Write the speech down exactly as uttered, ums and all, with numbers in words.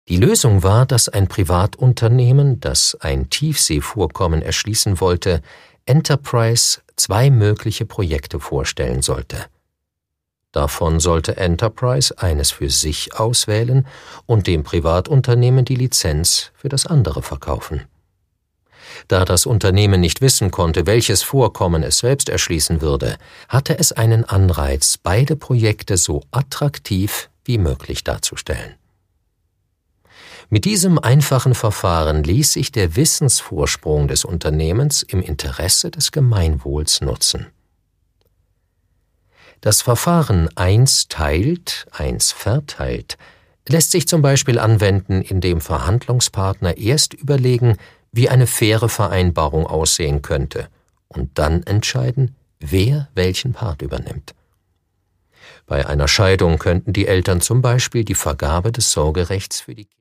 Die Lösung war, dass ein Privatunternehmen, das ein Tiefseevorkommen erschließen wollte, Enterprise zwei mögliche Projekte vorstellen sollte. Davon sollte Enterprise eines für sich auswählen und dem Privatunternehmen die Lizenz für das andere verkaufen. Da das Unternehmen nicht wissen konnte, welches Vorkommen es selbst erschließen würde, hatte es einen Anreiz, beide Projekte so attraktiv wie möglich darzustellen. Mit diesem einfachen Verfahren ließ sich der Wissensvorsprung des Unternehmens im Interesse des Gemeinwohls nutzen. Das Verfahren eins teilt, eins verteilt lässt sich zum Beispiel anwenden, indem Verhandlungspartner erst überlegen, wie eine faire Vereinbarung aussehen könnte und dann entscheiden, wer welchen Part übernimmt. Bei einer Scheidung könnten die Eltern zum Beispiel die Vergabe des Sorgerechts für die